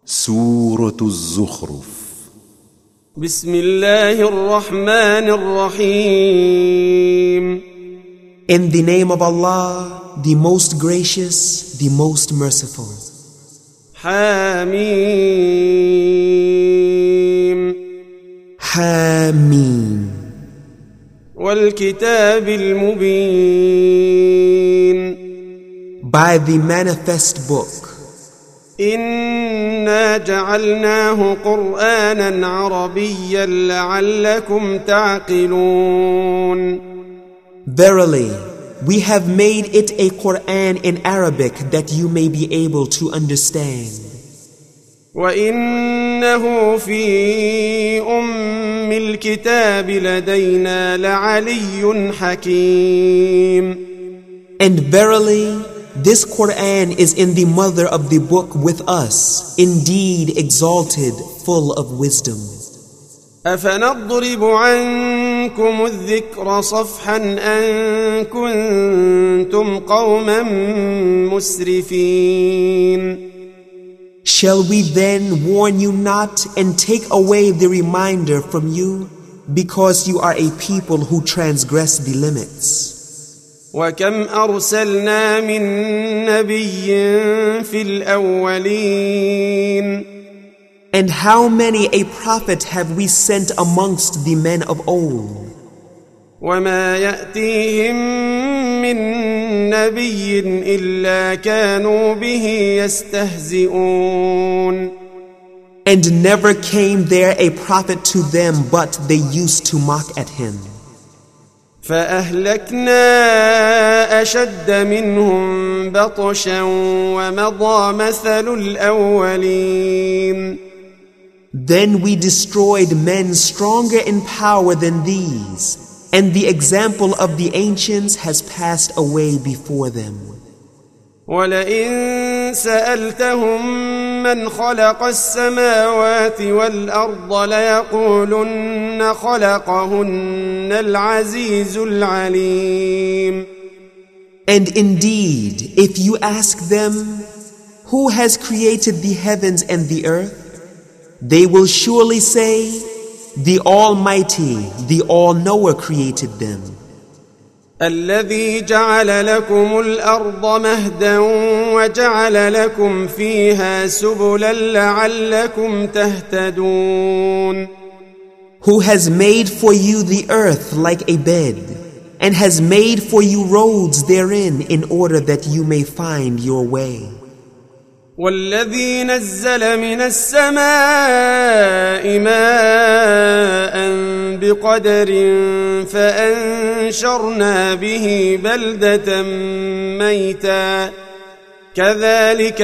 سورة الزخرف. بسم الله الرحمن الرحيم. In the name of Allah, the most gracious, the most merciful. حميم. Hameen. والكتاب المبين. By the manifest book. إنا جعلناه قرآنا عربيا لعلكم تعقلون. Verily, we have made it a Quran in Arabic that you may be able to understand. وإنه في أم الكتاب لدينا لعلي حكيم. And verily, this Quran is in the mother of the book with us, indeed exalted, full of wisdom. أفنضرب عنكم الذكر صفحا أن كنتم قوما مسرفين. Shall we then warn you not and take away the reminder from you because you are a people who transgress the limits? وكم أرسلنا من نبي في الأولين. And how many a prophet have we sent amongst the men of old? وما يأتيهم من نبي إلا كانوا به يستهزئون. And never came there a prophet to them but they used to mock at him. فأهلكنا أشد منهم بطشا ومضى مثل الأولين. Then we destroyed men stronger in power than these, and the example of the ancients has passed away before them. ولئن سألتهم من خلق السماوات والأرض ليقولن خلقهن العزيز العليم. And indeed, if you ask them, who has created the heavens and the earth? They will surely say, the Almighty, the All-Knower created them. الذي جعل لكم الأرض مهدا وجعل لكم فيها سبلا لعلكم تهتدون. Who has made for you the earth like a bed, and has made for you roads therein in order that you may find your way. والذي نزل من السماء ماء بقدر فأنشرنا به بلدة ميتا كذلك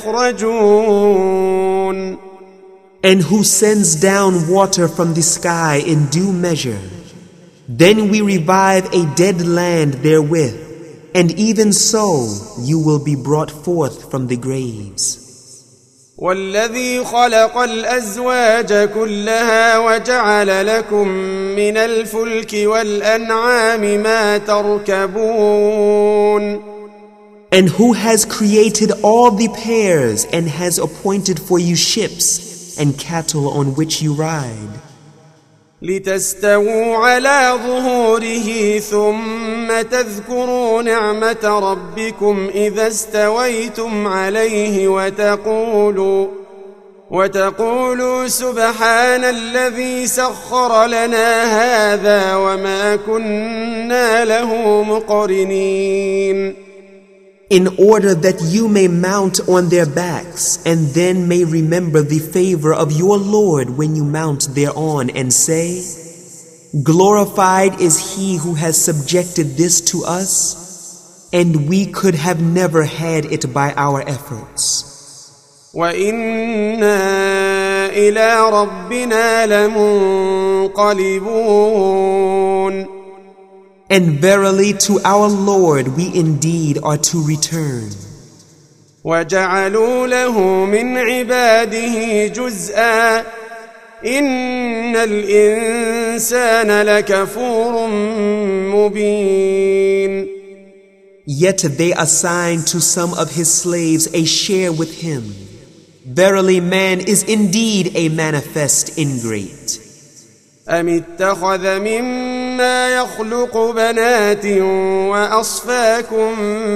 تخرجون. And who sends down water from the sky in due measure. Then we revive a dead land therewith, and even so you will be brought forth from the graves. والذي خلق الأزواج كلها وجعل لكم من الفلك والأنعام ما تركبون. And who has created all the pairs and has appointed for you ships and cattle on which you ride. لتستووا على ظهوره ثم تذكروا نعمة ربكم إذا استويتم عليه وتقولوا سبحان الذي سخر لنا هذا وما كنا له مقرنين. In order that you may mount on their backs and then may remember the favor of your Lord when you mount thereon and say, glorified is he who has subjected this to us, and we could have never had it by our efforts. وَإِنَّا إِلَى رَبِّنَا لَمُنْقَلِبُونَ. And verily to our Lord we indeed are to return. وَجَعَلُوا لَهُ مِنْ عِبَادِهِ جُزْءًا إِنَّ الْإِنسَانَ لَكَفُورٌ مُبِينٌ. Yet they assign to some of his slaves a share with him. Verily man is indeed a manifest ingrate. أم اتخذ مما يخلق بنات وأصفاكم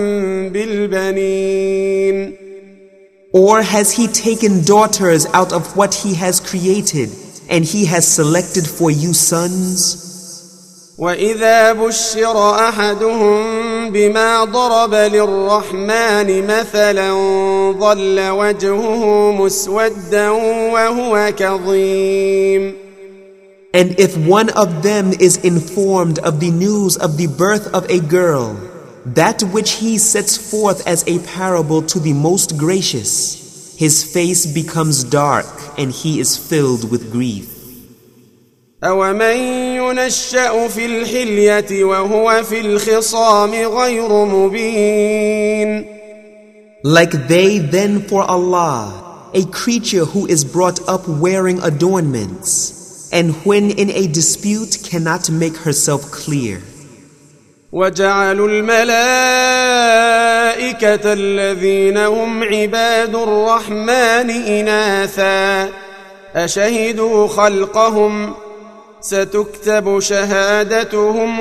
بالبنين Or has he taken daughters out of what he has created, and he has selected for you sons? وإذا بشر أحدهم بما ضرب للرحمن مثلا ظل وجهه مسودا وهو كظيم. And if one of them is informed of the news of the birth of a girl, that which he sets forth as a parable to the most gracious, his face becomes dark and he is filled with grief. أَوَمَن يُنَشَّأُ فِي الْحِلْيَةِ وَهُوَ فِي الْخِصَامِ غَيْرُ مُبِينٍ. Like they then for Allah, a creature who is brought up wearing adornments, and when in a dispute cannot make herself clear. وَجَعَلُوا الْمَلَائِكَةَ الَّذِينَ هُمْ عِبَادُ الرَّحْمَنِ إِنَاثًا أَشَهِدُوا خَلْقَهُمْ ستكتب شهادتهم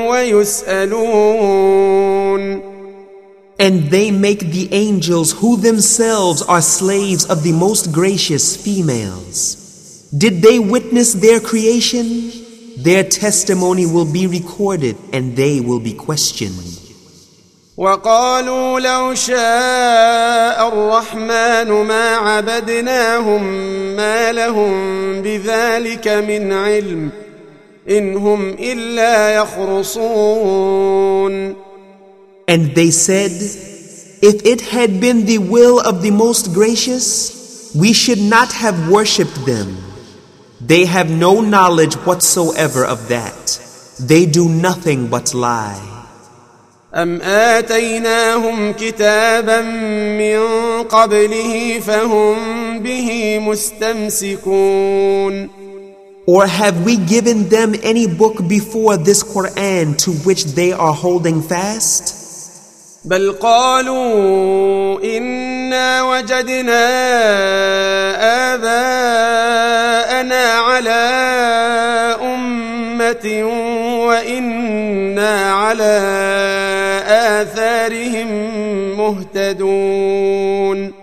ويسألون. And they make the angels who themselves are slaves of the most gracious females. Did they witness their creation? Their testimony will be recorded and they will be questioned. وقالوا لو شاء الرحمن ما عبدناهم ما لهم بذلك من علم إن هم إلا يخرصون. And they said, if it had been the will of the most gracious, we should not have worshipped them. They have no knowledge whatsoever of that. They do nothing but lie. أم آتيناهم كتابا من قبله فهم به مستمسكون. Or have we given them any book before this Quran to which they are holding fast? بل قالوا إنا وجدنا آباءنا على أمة وإنا على آثارهم مهتدون.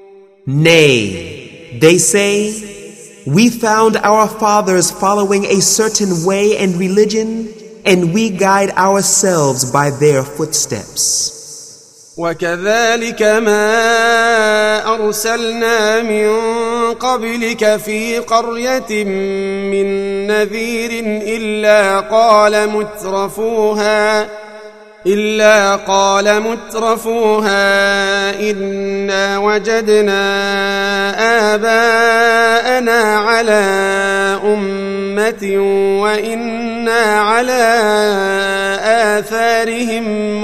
Nay, they say, we found our fathers following a certain way and religion, and we guide ourselves by their footsteps. وكذلك ما أرسلنا من قبلك في قرية من نذير إلا قال مترفوها إنا وجدنا آباءنا على أمة وإنا على آثارهم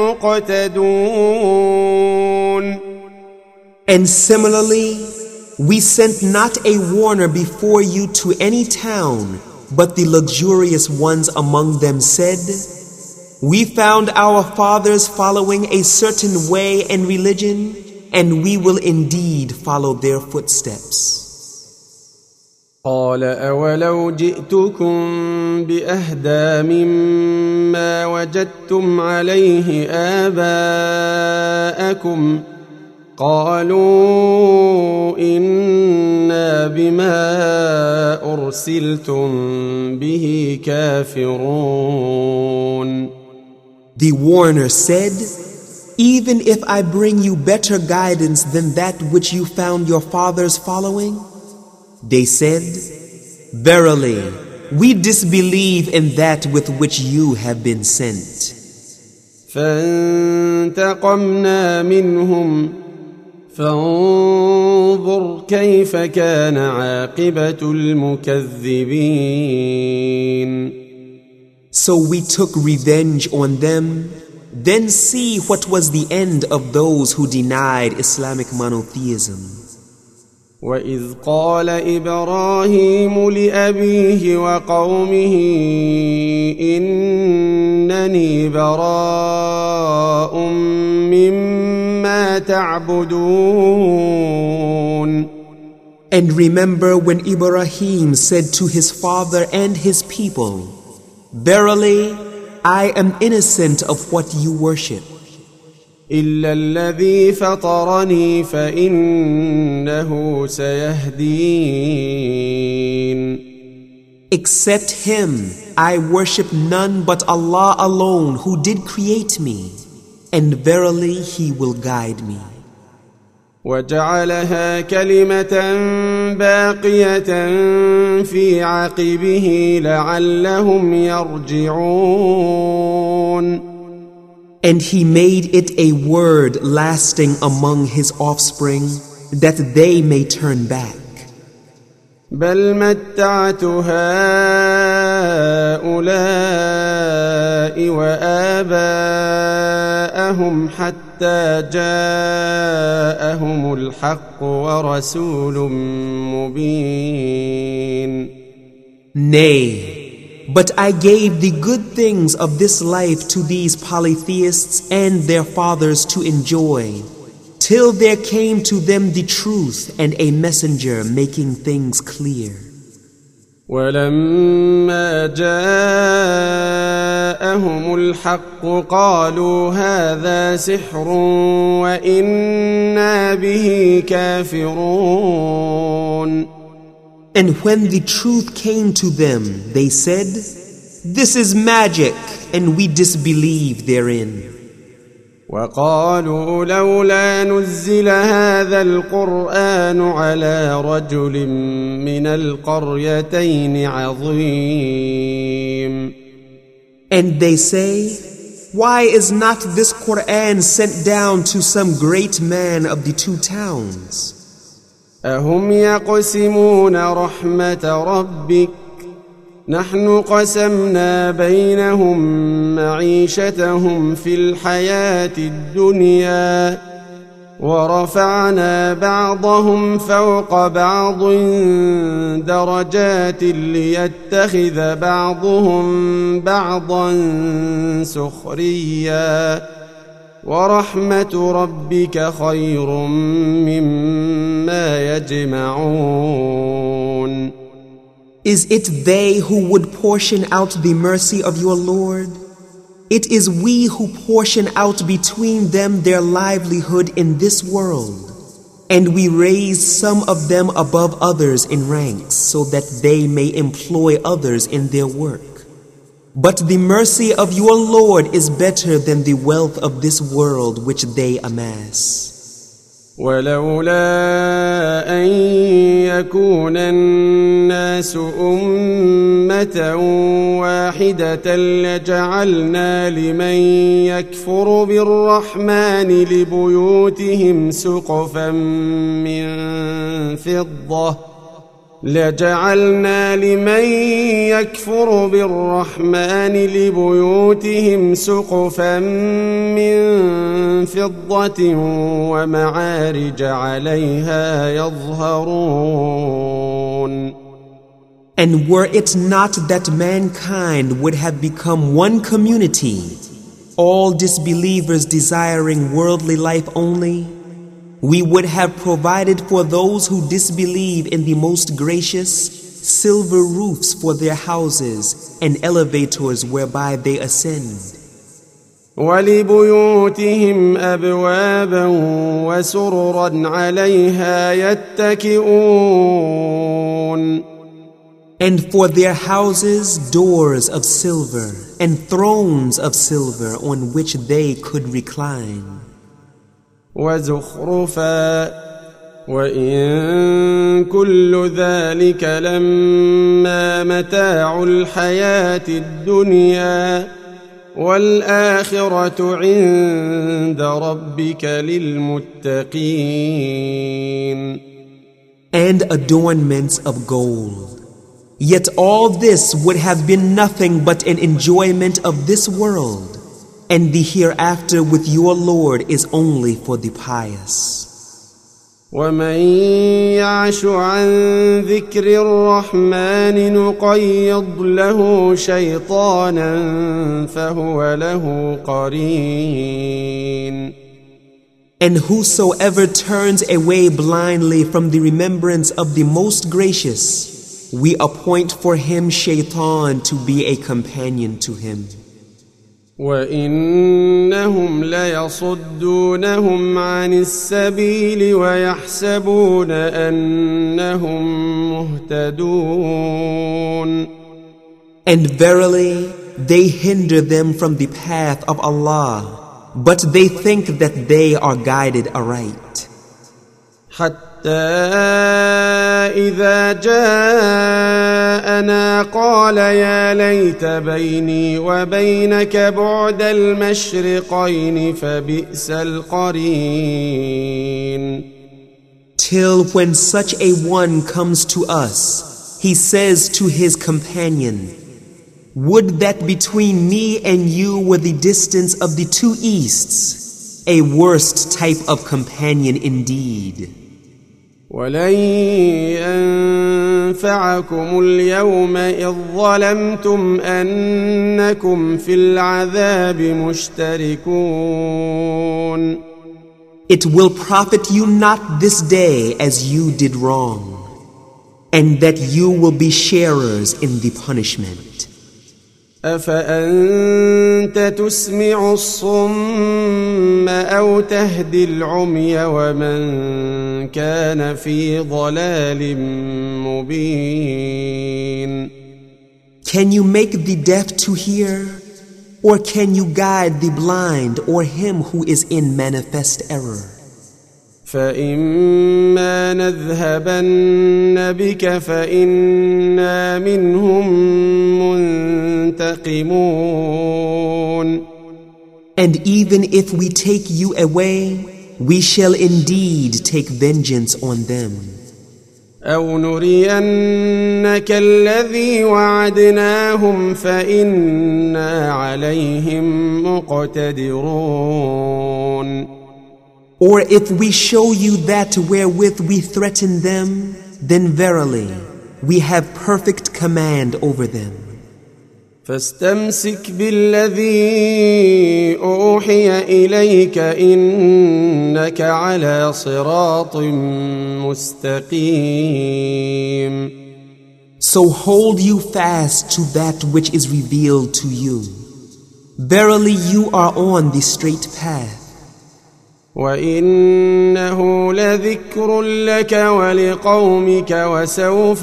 مقتدون. And similarly, we sent not a warner before you to any town, but the luxurious ones among them said, we found our fathers following a certain way and religion, and we will indeed follow their footsteps. قال أولو جئتكم بأهدى مما وجدتم عليه آباءكم قالوا إنا بما أرسلتم به كافرون. The warner said, even if I bring you better guidance than that which you found your fathers following, they said, verily, we disbelieve in that with which you have been sent. فانتقمنا منهم فانظر كيف كان عاقبة المكذبين. So we took revenge on them, then see what was the end of those who denied Islamic monotheism. وَإِذْ قَالَ إِبْرَاهِيمُ لِأَبِيهِ وَقَوْمِهِ إِنَّنِي بَرَاءٌ مِّمَّا تَعْبُدُونَ. And remember when Ibrahim said to his father and his people, "Verily, I am innocent of what you worship. إلا الذي فطرني فإنه سيهدين. Except him, I worship none but Allah alone who did create me, and verily he will guide me." وجعلها كلمة باقية في عقبه لعلهم يرجعون. And he made it a word lasting among his offspring, that they may turn back. بل متعت هؤلاء وآباءهم حتى جاءهم الحق ورسول مبين. Nay, but I gave the good things of this life to these polytheists and their fathers to enjoy, till there came to them the truth and a messenger making things clear. ولما جاءهم الحق قالوا هذا سحر وإنا به كافرون. And when the truth came to them, they said, "This is magic, and we disbelieve therein." وقالوا لولا نزل هذا القرآن على رجل من القريتين عظيم. And they say, "Why is not this Quran sent down to some great man of the two towns?" أهم يقسمون رحمة ربك نحن قسمنا بينهم معيشتهم في الحياة الدنيا ورفعنا بعضهم فوق بعض درجات ليتخذ بعضهم بعضا سخريا ورحمة ربك خير مما يجمعون. Is it they who would portion out the mercy of your Lord? It is we who portion out between them their livelihood in this world, and we raise some of them above others in ranks so that they may employ others in their work. But the mercy of your Lord is better than the wealth of this world which they amass. ولولا أن يكون الناس أمة واحدة لجعلنا لمن يكفر بالرحمن لبيوتهم سقفا من فضة ومعارج عليها يظهرون. And were it not that mankind would have become one community, all disbelievers desiring worldly life only, we would have provided for those who disbelieve in the most gracious silver roofs for their houses and elevators whereby they ascend. ولبيوتهم أبوابا وسررا عليها يتكئون. And for their houses doors of silver and thrones of silver on which they could recline. وزخرفا وإن كل ذلك لما متاع الحياة الدنيا والآخرة عند ربك للمتقين. And adornments of gold. Yet all this would have been nothing but an enjoyment of this world, and the hereafter with your Lord is only for the pious. ومن يعش عن ذكر الرحمن نقيض له شيطانا فهو له قرين. And whosoever turns away blindly from the remembrance of the Most Gracious, we appoint for him Shaitan to be a companion to him. وَإِنَّهُمْ لَيَصُدُّونَهُمْ عَنِ السَّبِيلِ وَيَحْسَبُونَ أَنَّهُمْ مُهْتَدُونَ. And verily, they hinder them from the path of Allah, but they think that they are guided aright. حتى إذا جاءنا قال يا ليت بيني وبينك بعد المشرقين فبئس القرين. Till when such a one comes to us, he says to his companion, would that between me and you were the distance of the two easts, a worst type of companion indeed. ولن ينفعكم اليوم إذ ظلمتم أنكم في العذاب مشتركون. It will profit you not this day as you did wrong, and that you will be sharers in the punishment. أفأنت تسمع الصم أو تهدي العمي ومن كان في ضلال مبين. Can you make the deaf to hear, or can you guide the blind or him who is in manifest error? فإما نذهبن بك فإنا منهم منتقمون. And even if we take you away, we shall indeed take vengeance on them. أو نرينك الذي وعدناهم فإنا عليهم مقتدرون. Or if we show you that wherewith we threaten them, then verily we have perfect command over them. فاستمسك بالذي أوحي إليك إنك على صراط مستقيم. So hold you fast to that which is revealed to you. Verily you are on the straight path. وإنه لذكر لك ولقومك وسوف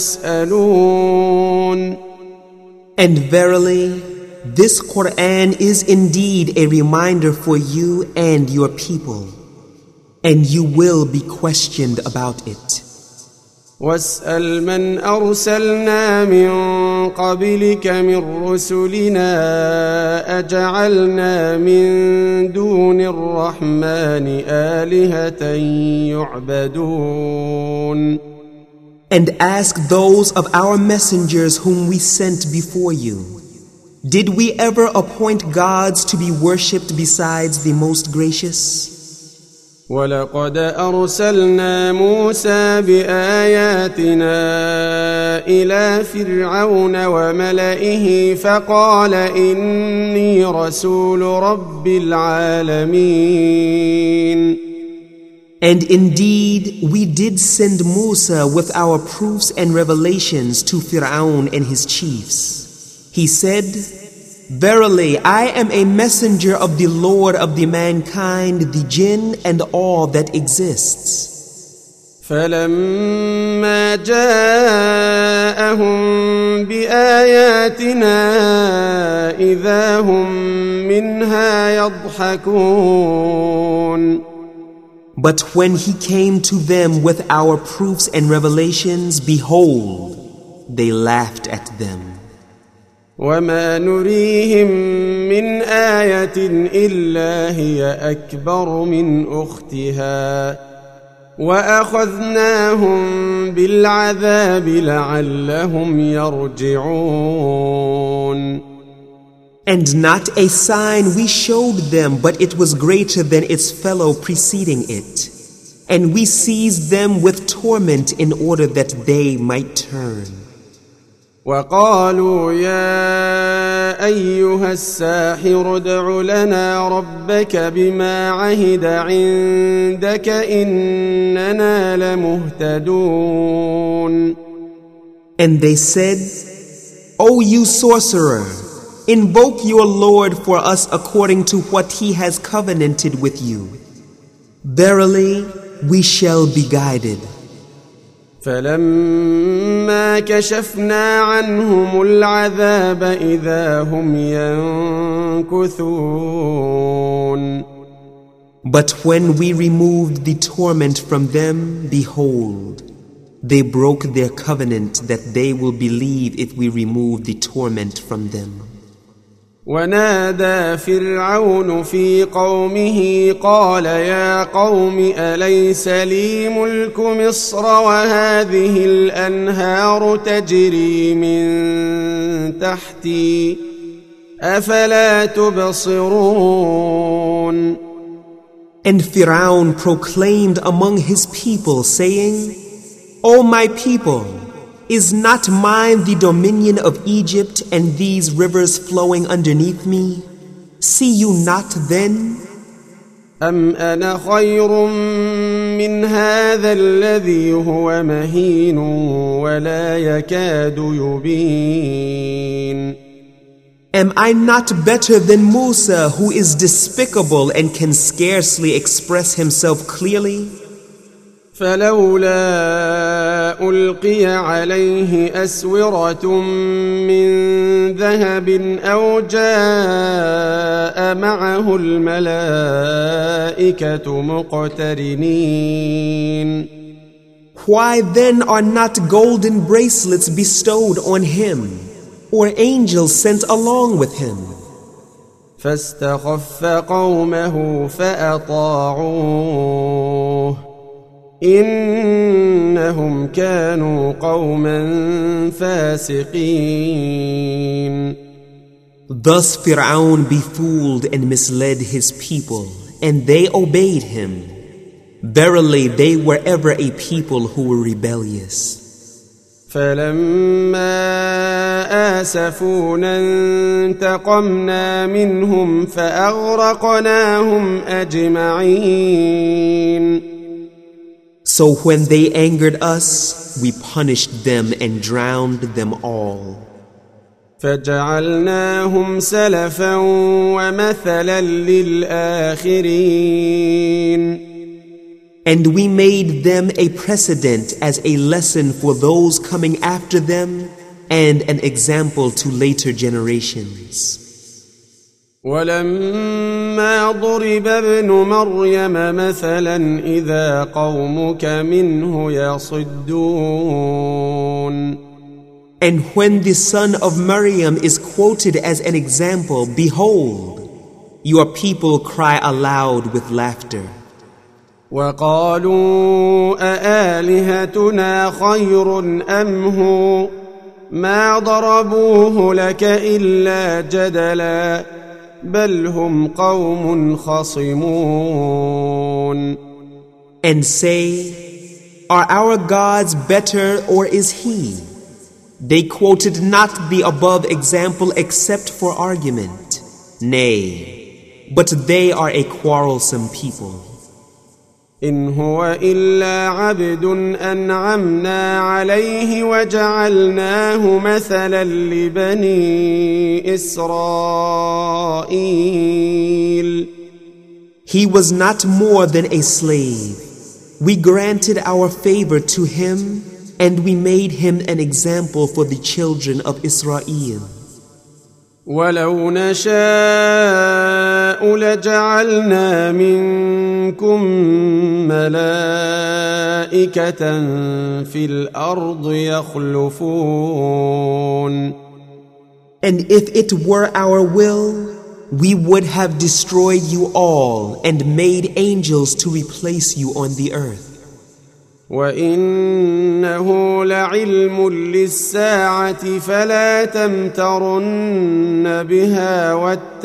تسألون. And verily, this Quran is indeed a reminder for you and your people, and you will be questioned about it. واسأل من أرسلنا من قبلك من رسلنا أجعلنا من دون الرحمن آلهة يعبدون. And ask those of our messengers whom we sent before you, did we ever appoint gods to be worshipped besides the Most Gracious? ولقد أرسلنا موسى بآياتنا إلى فرعون وملئه فقال إني رسول رب العالمين. And indeed, we did send Musa with our proofs and revelations to Fir'aun and his chiefs. He said, verily, I am a messenger of the Lord of the mankind, the jinn, and all that exists. فلما جاءهم بآياتنا إذا هم منها يضحكون. But when he came to them with our proofs and revelations, behold, they laughed at them. وما نريهم من آية إلا هي أكبر من أختها وأخذناهم بالعذاب لعلهم يرجعون. And not a sign we showed them, but it was greater than its fellow preceding it. And we seized them with torment in order that they might turn. وقالوا يا أيها الساحر ادع لنا ربك بما عهد عندك إننا لمهتدون. And they said, O you sorcerer, invoke your Lord for us according to what he has covenanted with you. Verily, we shall be guided. فلما كشفنا عنهم العذاب إذا هم ينكثون. But when we removed the torment from them, behold, they broke their covenant that they will believe if we remove the torment from them. ونادى فرعون في قومه قال يا قوم أليس لي ملك مصر وهذه الأنهار تجري من تحتي أفلا تبصرون. And Pharaoh proclaimed among his people, saying, O my people, is not mine the dominion of Egypt and these rivers flowing underneath me? See you not then? أم أنا خير من هذا الذي هو مهين ولا يكاد يبين. Am I not better than Musa, who is despicable and can scarcely express himself clearly? فلولا ألقي عليه أسورة من ذهب أو جاء معه الملائكة مقترنين. Why then are not golden bracelets bestowed on him, or angels sent along with him? فاستخف قومه فأطاعوه إنهم كانوا قوما فاسقين. Thus Pharaoh befooled and misled his people, and they obeyed him. Verily they were ever a people who were rebellious. فلما آسفونا انتقمنا منهم فأغرقناهم أجمعين. So when they angered us, we punished them and drowned them all. فجعلناهم سلفا ومثلا للآخرين. And we made them a precedent as a lesson for those coming after them and an example to later generations. ولما ضرب ابن مريم مثلا إذا قومك منه يصدون. And when the son of Maryam is quoted as an example, behold, your people cry aloud with laughter. وقالوا أآلهتنا خير أم هو ما ضربوه لك إلا جدلا بل هم قوم خصمون. And say, are our gods better or is he? They quoted not the above example except for argument. Nay, but they are a quarrelsome people. إن هو إلا عبد أنعمنا عليه وجعلناه مثلا لبني إسرائيل. He was not more than a slave. We granted our favor to him and we made him an example for the children of Israel. ولو نشاء لجعلنا منكم ملائكة في الأرض يخلفون. And if it were our will, we would have destroyed you all and made angels to replace you on the earth. وإنه لعلم للساعة فلا تمترن بها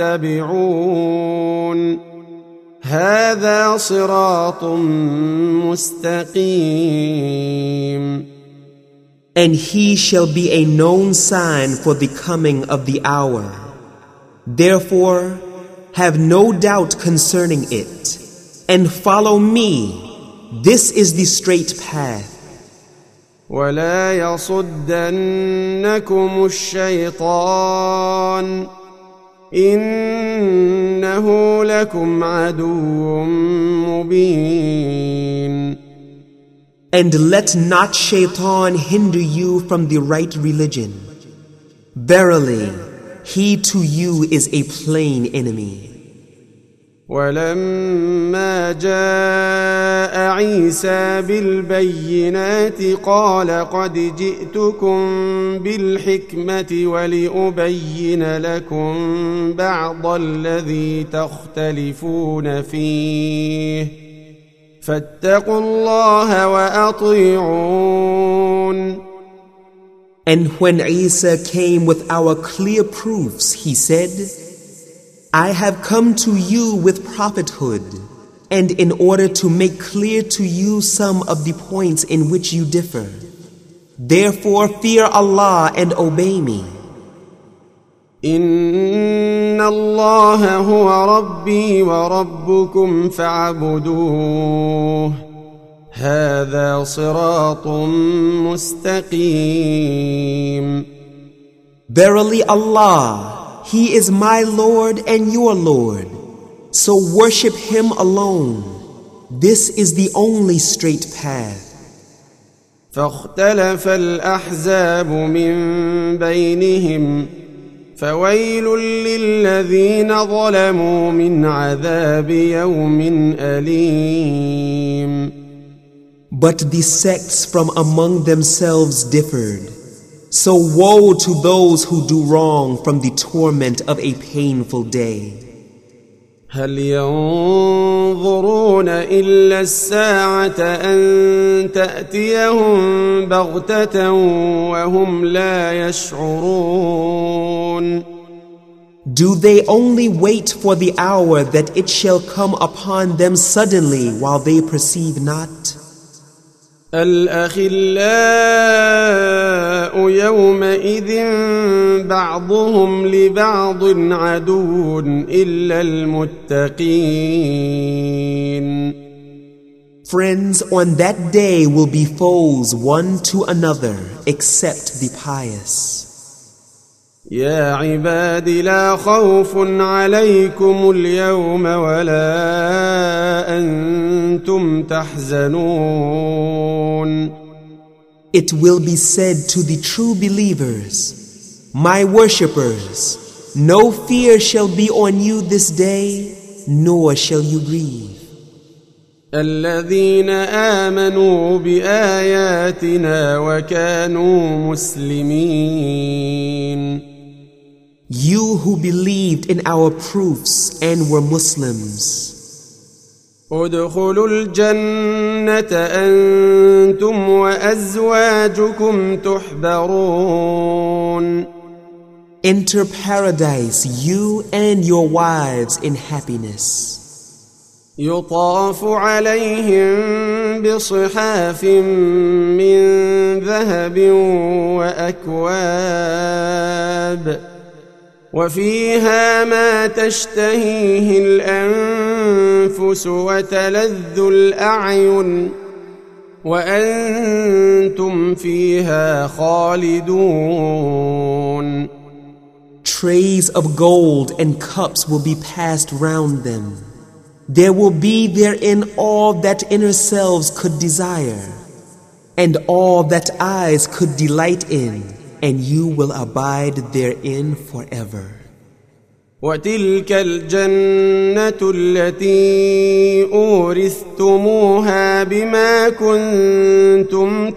واتبعون هذا صراط مستقيم. And he shall be a known sign for the coming of the hour. Therefore, have no doubt concerning it, and follow me. This is the straight path. ولا يصدنكم الشيطان إنه لكم عدو مبين. And let not Shaitan hinder you from the right religion. Verily, he to you is a plain enemy. ولما جاء عيسى بالبينات قال قد جئتكم بالحكمة ولأبين لكم بعض الذي تختلفون فيه فاتقوا الله وأطيعون. And when Isa came with our clear proofs, he said, I have come to you with prophethood, and in order to make clear to you some of the points in which you differ. Therefore fear Allah and obey me. إن الله هو ربي وربكم فاعبدوه هذا صراط مستقيم. Verily Allah, He is my Lord and your Lord, so worship Him alone. This is the only straight path. فاختلف الأحزاب من بينهم فويل للذين ظلموا من عذاب يوم أليم. But the sects from among themselves differed. So woe to those who do wrong from the torment of a painful day. هل ينظرون إلا الساعة أن تأتيهم بغتة وهم لا يشعرون. Do they only wait for the hour that it shall come upon them suddenly while they perceive not? الأخلاء يومئذ بعضهم لبعض عدو إلا المتقين. Friends on that day will be foes one to another except the pious. يا عباد لا خوف عليكم اليوم ولا أنتم تحزنون. It will be said to the true believers, my worshippers, no fear shall be on you this day, nor shall you grieve. الذين آمنوا بآياتنا وكانوا مسلمين. You who believed in our proofs and were Muslims. ادخلوا الجنة أنتم وأزواجكم تحبرون. Enter paradise, you and your wives in happiness. يطاف عليهم بصحاف من ذهب وأكواب وفيها ما تشتهيه الأنفس وتلذ الأعين وأنتم فيها خالدون. Trays of gold and cups will be passed round them. There will be therein all that inner selves could desire, and all that eyes could delight in, and you will abide therein forever. وتلك الجنة التي أورثتموها بما كنتم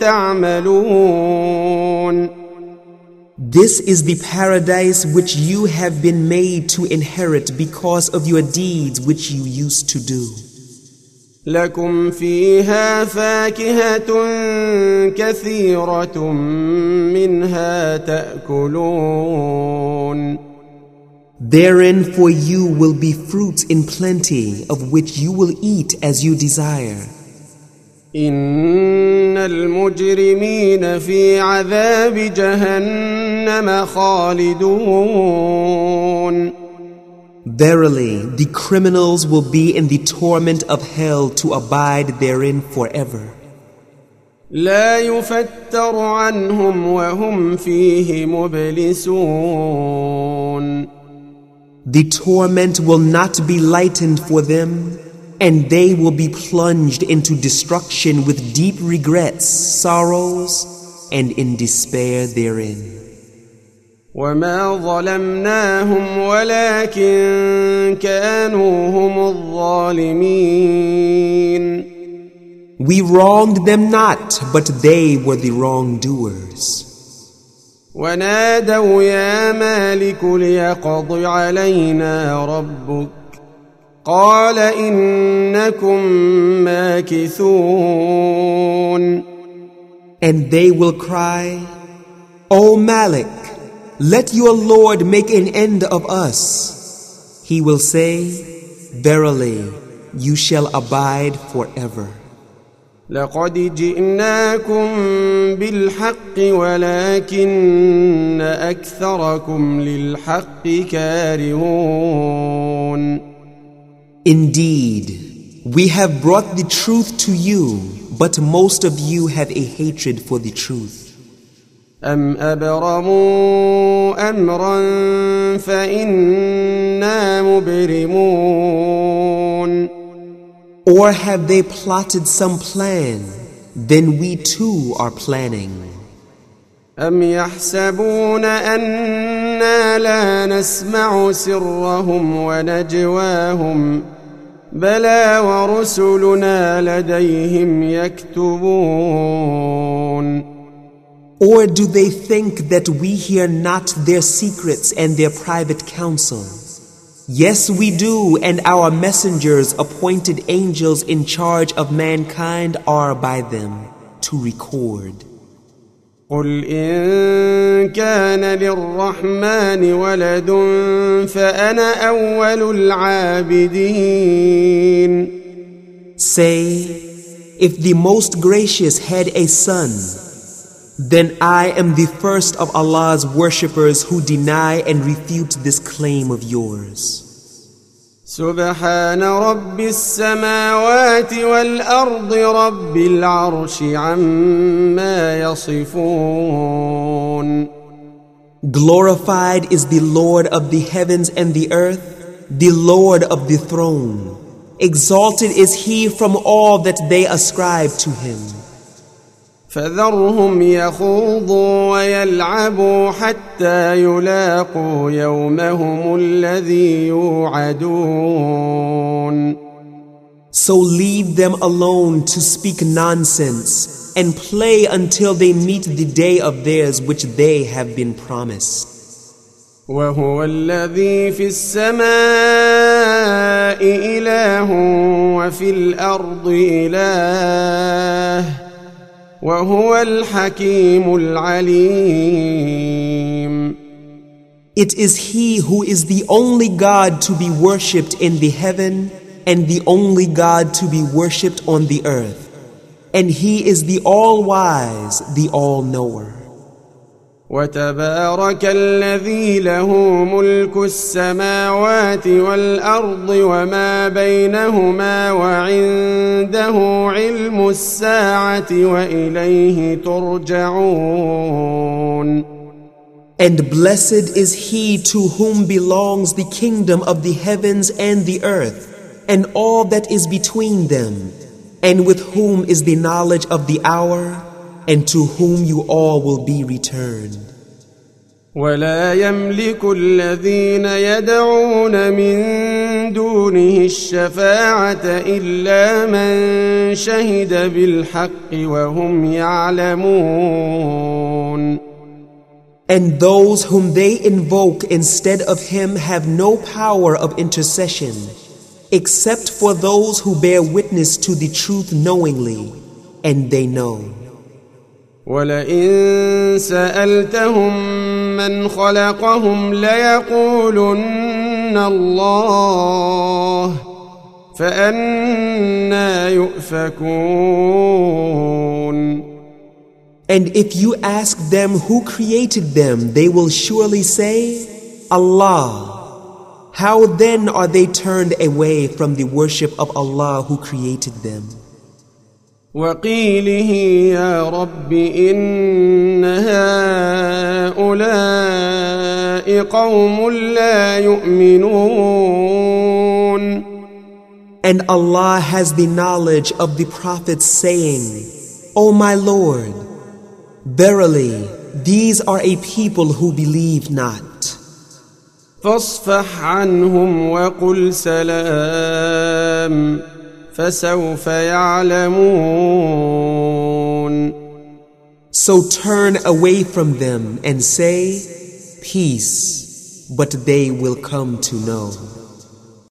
تعملون. This is the paradise which you have been made to inherit because of your deeds which you used to do. لكم فيها فاكهة كثيرة منها تأكلون. Therein for you will be fruits in plenty of which you will eat as you desire. إن المجرمين في عذاب جهنم خالدون. Verily, the criminals will be in the torment of hell to abide therein forever. لا يفتر عنهم وهم فيه مبلسون. The torment will not be lightened for them, and they will be plunged into destruction with deep regrets, sorrows, and in despair therein. وما ظلمناهم ولكن كانوا هم الظالمين. We wronged them not, but they were the wrongdoers. ونادوا يا مالك ليقض علينا ربك قال إنكم ماكثون. And they will cry, O Malik, let your Lord make an end of us. He will say, Verily, you shall abide forever. لقد جئناكم بالحق ولكن أكثركم للحق كارهون. Indeed, we have brought the truth to you, but most of you have a hatred for the truth. أم أبرموا أمرا فإنا مبرمون. Or have they plotted some plan? Then we too are planning. أم يحسبون أنا لا نسمع سرهم ونجواهم بلى ورسلنا لديهم يكتبون. Or do they think that we hear not their secrets and their private counsel? Yes, we do, and our messengers, appointed angels in charge of mankind, are by them to record. قل إن كان للرحمن ولد فأنا أول العابدين. Say, if the Most Gracious had a son, then I am the first of Allah's worshippers who deny and refute this claim of yours. سبحان رب السماوات والأرض رب العرش عما يصفون. Glorified is the Lord of the heavens and the earth, the Lord of the throne. Exalted is He from all that they ascribe to Him. فذرهم يخوضوا ويلعبوا حتى يلاقوا يومهم الذي يوعدون. So leave them alone to speak nonsense and play until they meet the day of theirs which they have been promised. وهو الذي في السماء إله وفي الأرض إله وهو الحكيم العليم. It is He who is the only God to be worshipped in the heaven and the only God to be worshipped on the earth. And He is the all-wise, the all-knower. وتبارك الذي له ملك السماوات والأرض وما بينهما وعنده علم الساعة وإليه ترجعون. And blessed is He to whom belongs the kingdom of the heavens and the earth, and all that is between them, and with whom is the knowledge of the hour, and to whom you all will be returned. ولا يملك الذين يدعون من دونه الشفاعة إلا من شهد بالحق وهم يعلمون. And those whom they invoke instead of Him have no power of intercession, except for those who bear witness to the truth knowingly, and they know. ولئن سألتهم من خلقهم ليقولن الله فأنى يؤفكون. And if you ask them who created them, they will surely say, Allah. How then are they turned away from the worship of Allah who created them? وقيله يا رب إن هؤلاء قوم لا يؤمنون. And Allah has the knowledge of the prophets saying, O my Lord, verily these are a people who believe not. فاصفح عنهم وقل سلام فسوف يعلمون. So turn away from them and say, Peace, but they will come to know.